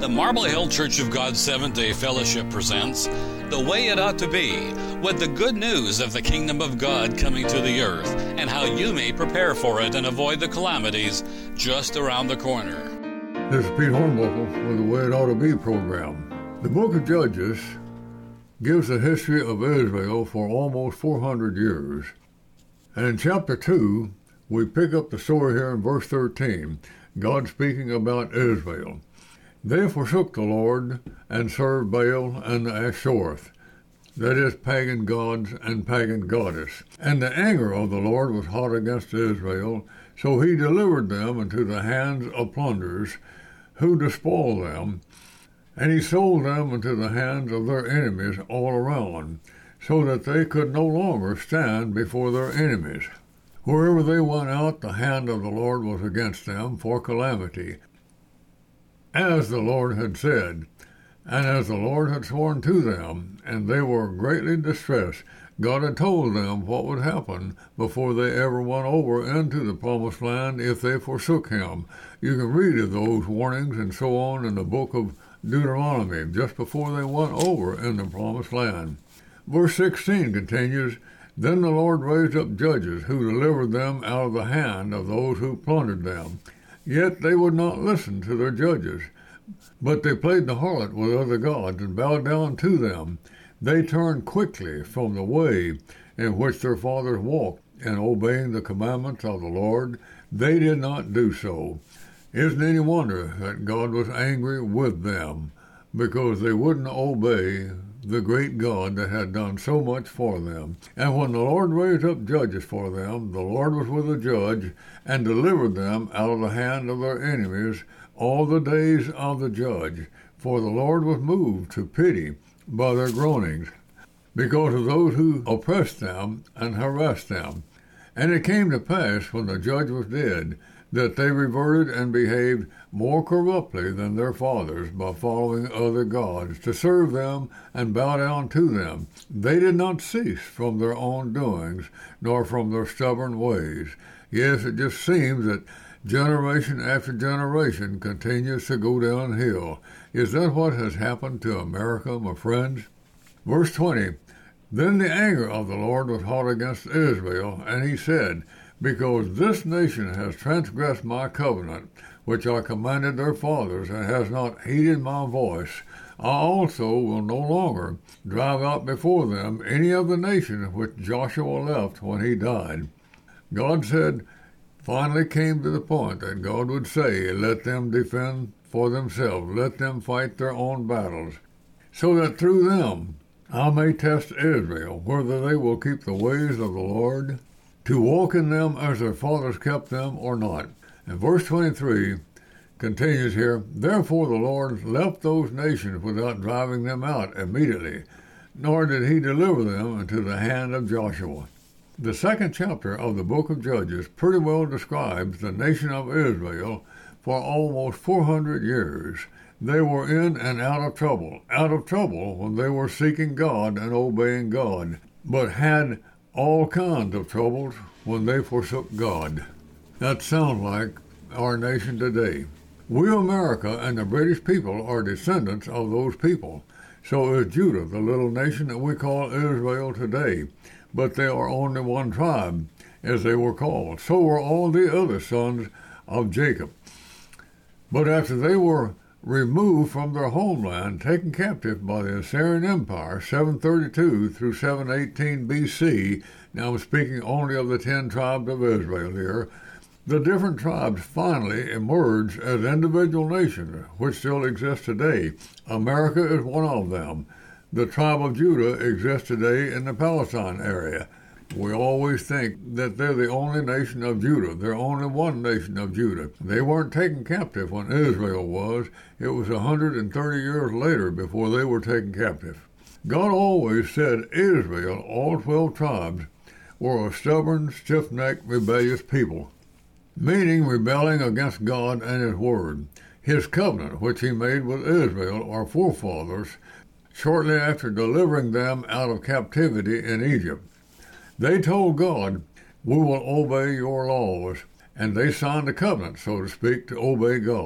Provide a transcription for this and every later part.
The Marble Hill Church of God Seventh-day Fellowship presents The Way It Ought to Be, with the good news of the kingdom of God coming to the earth and how you may prepare for it and avoid the calamities just around the corner. This is Pete Hornbuckle with the Way It Ought to Be program. The book of Judges gives the history of Israel for almost 400 years. And in chapter 2, we pick up the story here in verse 13, God speaking about Israel. They forsook the Lord and served Baal and Ashtoreth, that is, pagan gods and pagan goddess. And the anger of the Lord was hot against Israel, so he delivered them into the hands of plunderers, who despoiled them, and he sold them into the hands of their enemies all around, so that they could no longer stand before their enemies. Wherever they went out, the hand of the Lord was against them for calamity, as the Lord had said, and as the Lord had sworn to them, and they were greatly distressed. God had told them what would happen before they ever went over into the promised land if they forsook him. You can read of those warnings and so on in the book of Deuteronomy, just before they went over in the promised land. Verse 16 continues, Then the Lord raised up judges who delivered them out of the hand of those who plundered them. Yet they would not listen to their judges, but they played the harlot with other gods and bowed down to them. They turned quickly from the way in which their fathers walked, in obeying the commandments of the Lord. They did not do so. Isn't any wonder that God was angry with them, because they wouldn't obey the great God that had done so much for them. And when the Lord raised up judges for them, the Lord was with the judge, and delivered them out of the hand of their enemies all the days of the judge. For the Lord was moved to pity by their groanings, because of those who oppressed them and harassed them. And it came to pass, when the judge was dead, that they reverted and behaved more corruptly than their fathers by following other gods, to serve them and bow down to them. They did not cease from their own doings, nor from their stubborn ways. Yes, it just seems that generation after generation continues to go downhill. Is that what has happened to America, my friends? Verse 20, Then the anger of the Lord was hot against Israel, and he said, Because this nation has transgressed my covenant, which I commanded their fathers, and has not heeded my voice, I also will no longer drive out before them any of the nations which Joshua left when he died. God finally came to the point that God would say, Let them defend for themselves, let them fight their own battles, so that through them I may test Israel, whether they will keep the ways of the Lord, to walk in them as their fathers kept them or not. And verse 23 continues here, Therefore the Lord left those nations without driving them out immediately, nor did he deliver them into the hand of Joshua. The second chapter of the book of Judges pretty well describes the nation of Israel for almost 400 years. They were in and out of trouble when they were seeking God and obeying God, but had all kinds of troubles when they forsook God. That sounds like our nation today. We, America, and the British people are descendants of those people. So is Judah, the little nation that we call Israel today. But they are only one tribe, as they were called. So were all the other sons of Jacob. But after they were removed from their homeland, taken captive by the Assyrian Empire, 732 through 718 BC, now I'm speaking only of the 10 tribes of Israel here, the different tribes finally emerged as individual nations, which still exist today. America is one of them. The tribe of Judah exists today in the Palestine area. We always think that they're the only nation of Judah. They're only one nation of Judah. They weren't taken captive when Israel was. It was 130 years later before they were taken captive. God always said Israel, all 12 tribes, were a stubborn, stiff-necked, rebellious people, meaning rebelling against God and his word. His covenant, which he made with Israel, our forefathers, shortly after delivering them out of captivity in Egypt. They told God, we will obey your laws, and they signed a covenant, so to speak, to obey God.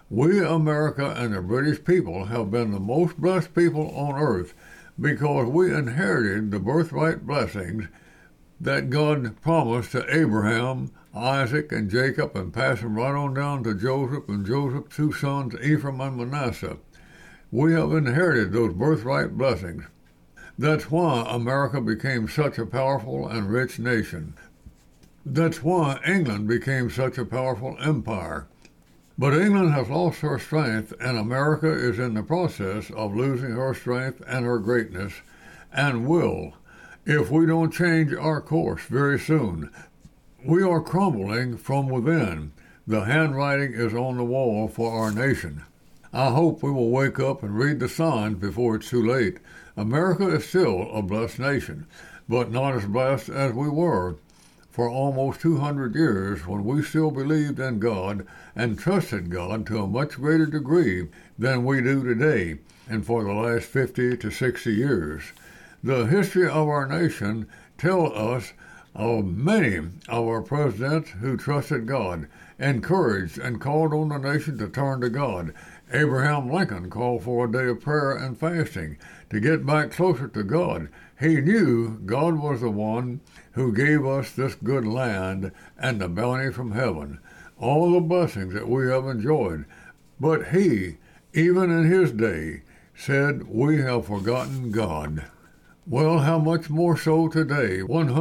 We, America, and the British people have been the most blessed people on earth because we inherited the birthright blessings that God promised to Abraham, Isaac, and Jacob, and passed them right on down to Joseph and Joseph's two sons, Ephraim and Manasseh. We have inherited those birthright blessings. That's why America became such a powerful and rich nation. That's why England became such a powerful empire. But England has lost her strength, and America is in the process of losing her strength and her greatness, and will, if we don't change our course very soon. We are crumbling from within. The handwriting is on the wall for our nation. I hope we will wake up and read the signs before it's too late. America is still a blessed nation, but not as blessed as we were for almost 200 years when we still believed in God and trusted God to a much greater degree than we do today and for the last 50 to 60 years. The history of our nation tells us of many of our presidents who trusted God, encouraged and called on the nation to turn to God. Abraham Lincoln called for a day of prayer and fasting to get back closer to God. He knew God was the one who gave us this good land and the bounty from heaven, all the blessings that we have enjoyed. But he, even in his day, said, "We have forgotten God." Well, how much more so today,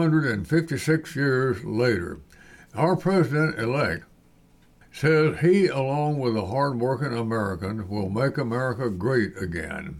156 years later. Our president-elect says he, along with a hard-working American, will make America great again.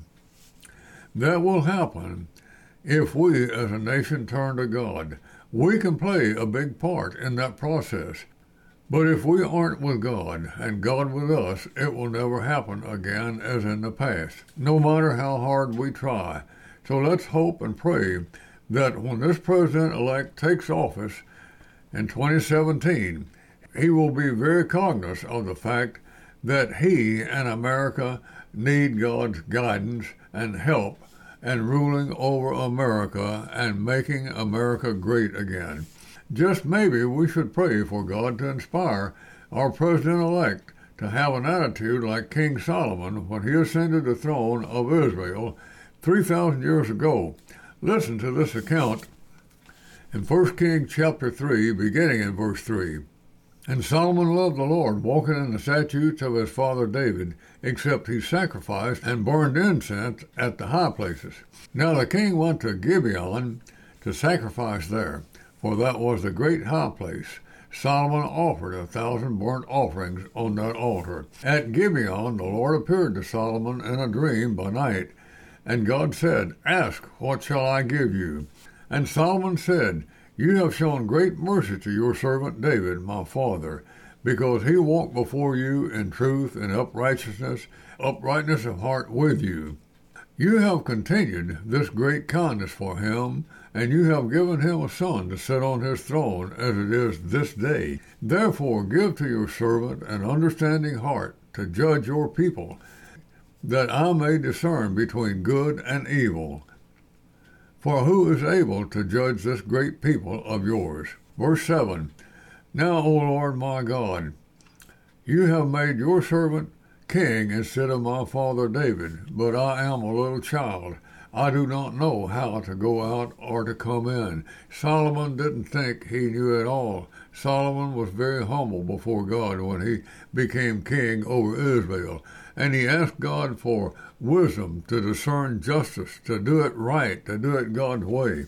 That will happen if we as a nation turn to God. We can play a big part in that process. But if we aren't with God and God with us, it will never happen again as in the past, no matter how hard we try. So let's hope and pray that when this president-elect takes office in 2017, he will be very cognizant of the fact that he and America need God's guidance and help and ruling over America and making America great again. Just maybe we should pray for God to inspire our president-elect to have an attitude like King Solomon when he ascended the throne of Israel 3,000 years ago. Listen to this account in 1 Kings chapter 3, beginning in verse 3. And Solomon loved the Lord, walking in the statutes of his father David, except he sacrificed and burned incense at the high places. Now the king went to Gibeon to sacrifice there, for that was the great high place. Solomon offered 1,000 burnt offerings on that altar. At Gibeon the Lord appeared to Solomon in a dream by night, and God said, "Ask, what shall I give you?" And Solomon said, "You have shown great mercy to your servant David, my father, because he walked before you in truth and uprightness of heart with you. You have continued this great kindness for him, and you have given him a son to sit on his throne as it is this day. Therefore give to your servant an understanding heart to judge your people, that I may discern between good and evil. For who is able to judge this great people of yours?" Verse 7, "Now, O Lord my God, you have made your servant king instead of my father David, but I am a little child. I do not know how to go out or to come in." Solomon didn't think he knew it all. Solomon was very humble before God when he became king over Israel, and he asked God for wisdom to discern justice, to do it right, to do it God's way.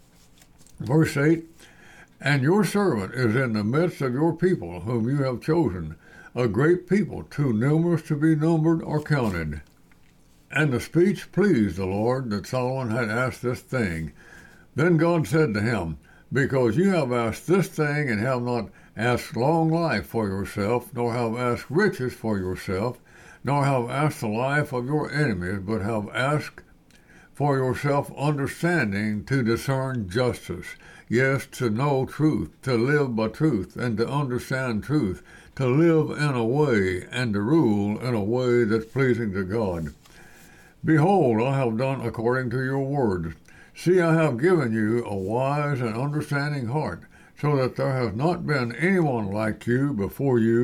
Verse 8, "And your servant is in the midst of your people whom you have chosen, a great people, too numerous to be numbered or counted." And the speech pleased the Lord that Solomon had asked this thing. Then God said to him, "Because you have asked this thing and have not asked long life for yourself, nor have asked riches for yourself, nor have asked the life of your enemies, but have asked for yourself understanding to discern justice, yes, to know truth, to live by truth, and to understand truth, to live in a way and to rule in a way that's pleasing to God. Behold, I have done according to your word. See, I have given you a wise and understanding heart, so that there has not been anyone like you before you,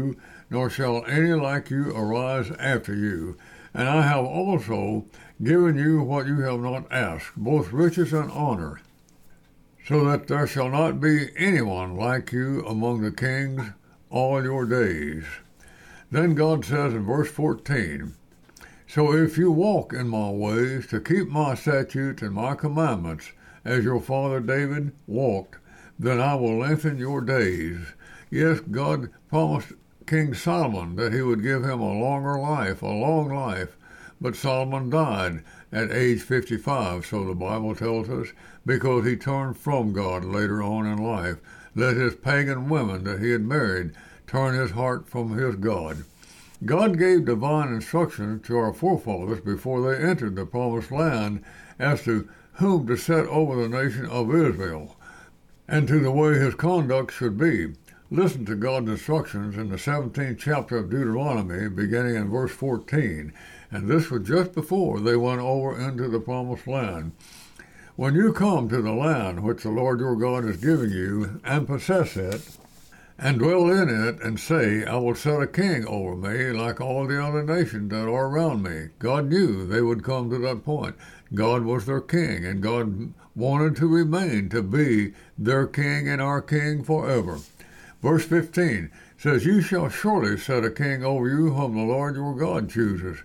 nor shall any like you arise after you. And I have also given you what you have not asked, both riches and honor, so that there shall not be anyone like you among the kings all your days. Then God says in verse 14, So if you walk in my ways to keep my statutes and my commandments, as your father David walked, then I will lengthen your days. Yes, God promised King Solomon that he would give him a longer life, a long life. But Solomon died at age 55, so the Bible tells us, because he turned from God later on in life. Let his pagan women that he had married turn his heart from his God. God gave divine instructions to our forefathers before they entered the promised land as to whom to set over the nation of Israel, and to the way his conduct should be. Listen to God's instructions in the 17th chapter of Deuteronomy, beginning in verse 14, and this was just before they went over into the promised land. When you come to the land which the Lord your God is giving you, and possess it, and dwell in it, and say, I will set a king over me like all the other nations that are around me. God knew they would come to that point. God was their king, and God wanted to remain to be their king and our king forever. Verse 15 says, You shall surely set a king over you whom the Lord your God chooses.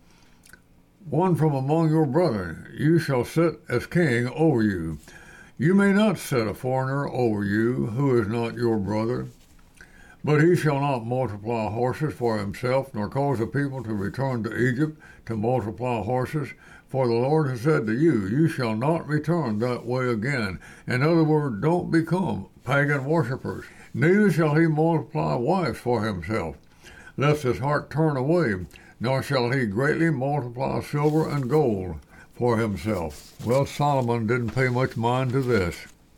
One from among your brethren you shall set as king over you. You may not set a foreigner over you who is not your brother. But he shall not multiply horses for himself, nor cause the people to return to Egypt to multiply horses. For the Lord has said to you, You shall not return that way again. In other words, don't become pagan worshippers. Neither shall he multiply wives for himself, lest his heart turn away, nor shall he greatly multiply silver and gold for himself. Well, Solomon didn't pay much mind to this.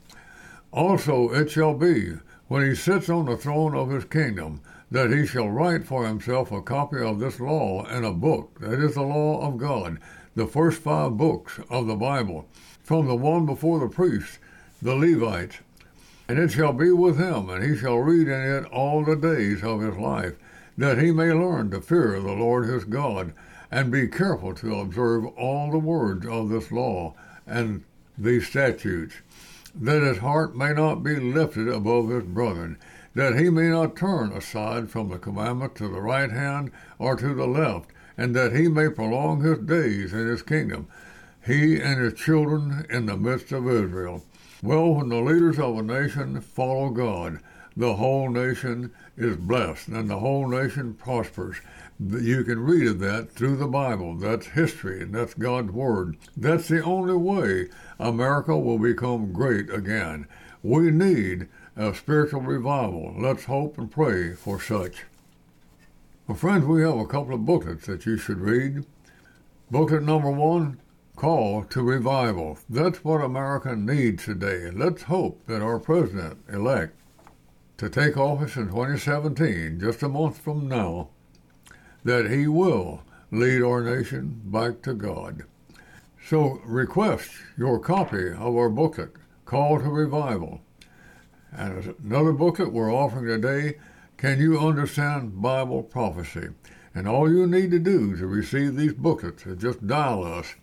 Also it shall be, when he sits on the throne of his kingdom, that he shall write for himself a copy of this law in a book, that is the law of God, the first 5 books of the Bible, from the one before the priests, the Levites. And it shall be with him, and he shall read in it all the days of his life, that he may learn to fear the Lord his God, and be careful to observe all the words of this law and these statutes, that his heart may not be lifted above his brethren, that he may not turn aside from the commandment to the right hand or to the left, and that he may prolong his days in his kingdom, he and his children in the midst of Israel. Well, when the leaders of a nation follow God, the whole nation is blessed, and the whole nation prospers. You can read of that through the Bible. That's history, and that's God's Word. That's the only way America will become great again. We need a spiritual revival. Let's hope and pray for such. Well, friends, we have a couple of booklets that you should read. Booklet number 1, Call to Revival. That's what America needs today. Let's hope that our president-elect, to take office in 2017, just a month from now, that he will lead our nation back to God. So request your copy of our booklet, Call to Revival. And another booklet we're offering today, Can You Understand Bible Prophecy? And all you need to do to receive these booklets is just dial us,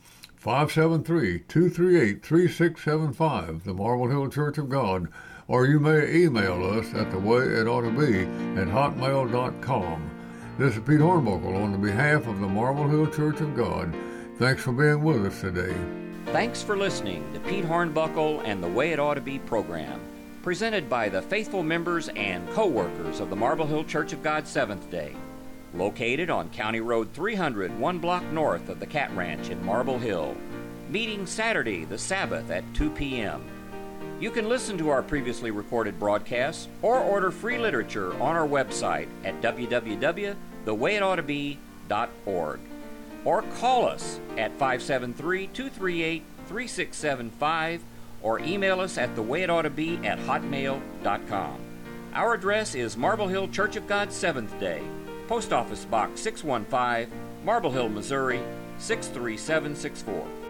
573-238-3675, the Marble Hill Church of God, or you may email us at thewayitoughtobe@hotmail.com. This is Pete Hornbuckle on the behalf of the Marble Hill Church of God. Thanks for being with us today. Thanks for listening to Pete Hornbuckle and the Way It Ought to Be program, presented by the faithful members and co-workers of the Marble Hill Church of God Seventh Day, located on County Road 300, 1 block north of the Cat Ranch in Marble Hill, meeting Saturday the Sabbath at 2 p.m. You can listen to our previously recorded broadcasts or order free literature on our website at www.thewayitoughtobe.org, or call us at 573-238-3675, or email us at thewayitoughtobe@hotmail.com. Our address is Marble Hill Church of God Seventh Day, Post Office Box 615, Marble Hill, Missouri 63764.